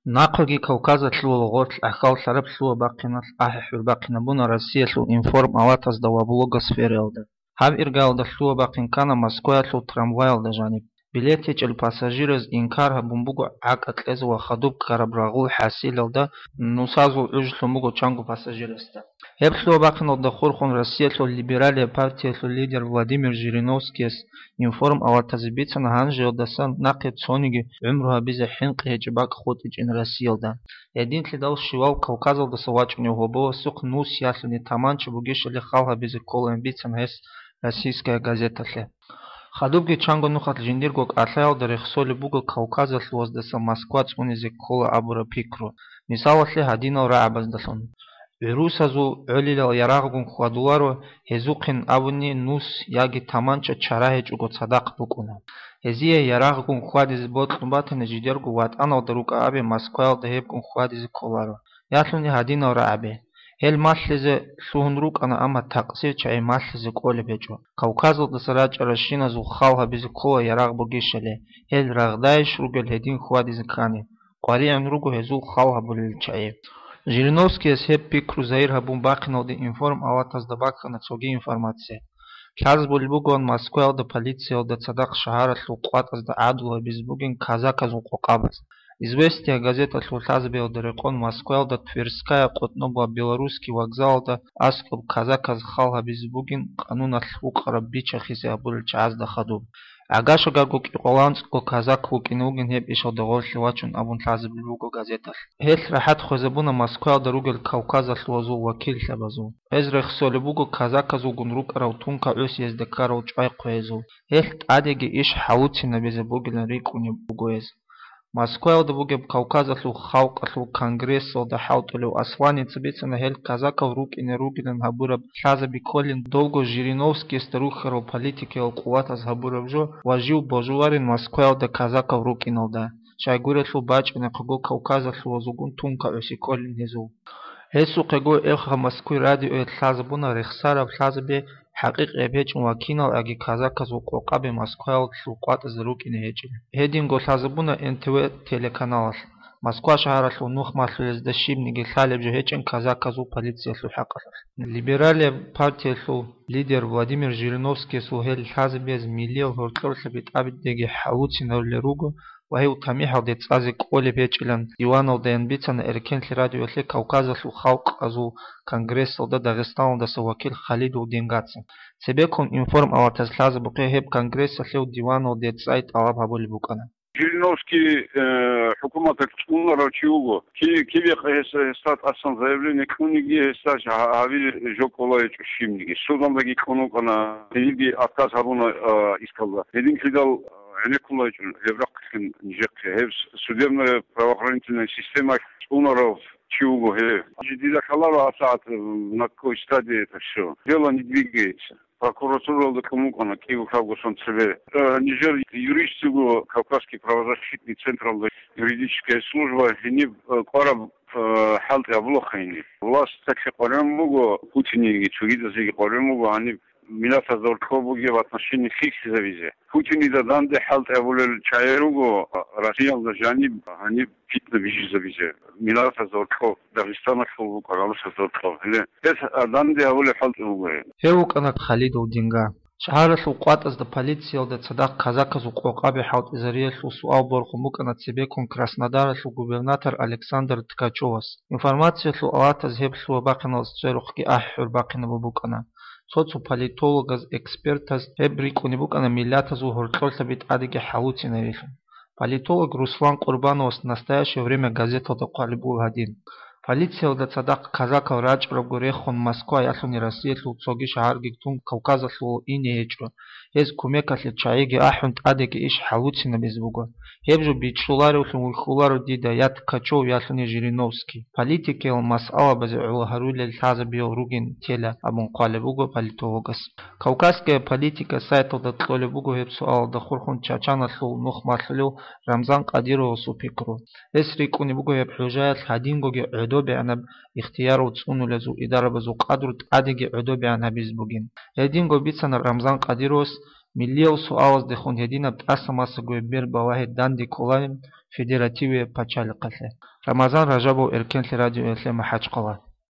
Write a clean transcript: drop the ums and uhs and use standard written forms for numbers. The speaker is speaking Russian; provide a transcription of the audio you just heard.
ناقوغي كوكازا تلو غوت أخاو ثرب تلو باقينا أححور باقينا بونا روسيا تلو إنفورم أواتاز دا وابلوغا سفيريلدا هاو إرغاو دا تلو باقين كانا موسكويا تلو تراموايل دا جانب بليتيج الباساجيرز إنكارها بمبوغو عاق أتلز وخدوب كاربراغول حاسيلل دا نوسازو أجلو مبوغو چانگو باساجيرستا هب تلو باقين دا خورخون روسيا تلو ليبراليا بارتيا تلو ليدر فلاديمير جيرينوفسكيس إنفورم أواتاز بيتنا هانجيو دا سان ناقيد سونيجي عمرها بيزا حنقي هجباك خوتج إن روسيا دا يدين تلداو شواو كوكازل دا سواچنيو هوبو سوق نوس ياسلني تامانچ بوغيش اللي خالها بيزا كولن بيتنا هس روسيسكая газета тле خدوبگي چانگو نوخات جنديرگوك اتلاو دا رخصولي بوغو كوكازل لوز دا موسكوا цунизик кола абура пикру мисала тле هدينو رعبز دلون ويروسازو عليلال يراغون خادولارو هزوقين أبني نوس ياغي تامانچا چراهج уго صداق بكونا هزيه يراغون خاديز بوتلون باتن جديرگو وات انو دروك ابي موسكوال دهبكون خاديز كولارو ياتلوني هدينو رعبه هل ماسلزه سوهنروك انا اما تقصير چاي ماسلزه قول بيجو كوكازل دسراج رشينا زو خالها بيز كولا يراغ بوغيشله هل رغدايش روغل هدين خاديز كاني قاري انروغو هزو خالها بولل چاي Жириновский сеп пикру заирха бумбакинал де информ аватаз да бакхана цоги информация. Час бульбугон Москвел да полиция да цадак шахара луқватаз да адула безбугин казака зуқоқабаз. Известия газета тлутазбел да рекон Москвел да Тверская котноба белорусский вокзал да асклуб казака зхалха безбугин кануна тлуқара бичахизе абул час да хадуб. Агашо гаргук иқоланцко казак лукинугин хеб ишо дагол левачун абун лазблуго газета. Хел рахат хозабуна Москва да ругел Кавказа лозу вакил лабазу. Эзрех солебуго казака зугун рук раутунка өс ездекаро чай қоезу. Хел адеги иш хаутина безебугелен рикуни бугоез. Москва да бугеб Кавказа лу халк лу конгресс да хаутулу аслани цбицана хел казака рук и не ругелен хабураб лаза биколин долго Жириновский старухаро политики алкувата с хабурабжо важил божуарин Москва да казака рук и нолда. Шайгурет лу бач и на кого Кавказа лу зугун тунка осиколин хезу. Хесу кего элха Москвы радио эт лазабуна рехсара лаза бе حقيق ابيچ وكينال اگي казака зуқоқабе Москва луқат зруки нехечил هدين гол лазабуна НТВ телеканал Москва шахара лу нух маслез да шибниги халеб жехечен казака зу полиция лу хақар либералия партия лу лидер Владимир Жириновский сухел хазбез милио хортлор сабит абидеги хауцинал леруго وهي تميح دي تازي قولي بيچلن ديوانو دين بيتن اركن راديو لي كوكازا لو خلق ازو كونغرس دا داغستان دا سوكيل خالد ودينغاتس سبيكون انفورم اواتز لازم بقي هب كونغرس لو ديوانو دي تسايت алаб хабули букана Жириновский حكومة تكون чуго киви стат асан заявление книги стаж авили жоколай чимниги судамдаги конукана иди отказ хабуна искала един кидал Николай Еврокин Нижек судебная правоохранительная система Уноров Чуго Жидида Халава Асад на какой стадии это все. Дело не двигается. Прокуратура до кому она Киев Хавгусон ЦВ. Нижер юристу Кавказский правозащитный центр юридическая служба не пара халт явлохайни. Власть так се паремуго Путине и Чугида зиги паремуго они Милата Зоркобуги в отношении фикси завизе. Путин да данде халт еволел чайруго Россия да жани они фитна вижи завизе. Милата Зоркоб Дагестана хулу каралса Зоркоб. Это данде еволел халт еволел. Хеук ана Халидов динга. شهر سوقات از د پالیسیا د صدق казака зуқоқабе хаут изариел суал борхумук на цебекун Краснодар су губернатор Александр Ткачовас. Информация су алата зеб су бақинал церухки ахур бақина бубукана. Соцу политологаз экспертаз эбрикуни букана миллята зу хуртлол сабит адиге хаутинарих. Политолог Руслан Курбанов в настоящее время газета Токалибул Хадин. Полиция да цадак казака рач прогорехон Москва ясуни Россия цоги шахар гиктун Кавказа лу ине ечро. Ез кумека ле чаиги ахунт адеги иш халуцина безбуго. Ебжу бичулару хулару дида ят Качов ясуни Жириновский. Политики ол масала базе улахаруле лаза биоругин теля абун qalebуго политологас. Кавказская политика сайта да тлолебуго хепсу ал да хурхун чачана лу нух маслу Рамзан Кадиров супикру. Эс рикуни буго хеп хужаят хадингоги بعنب اختيار وتصون لزو إدارة بزو قدر تعدي عدو بعنب بيزبوجين. هدين جو بيتسن رمضان قديروس Миллиев суалыз дехун единаб асамаса гуйбер бавахи данди колаем федеративе пачали қасе. Рамазан Ражабов Эркенсли радио эсле махач қала.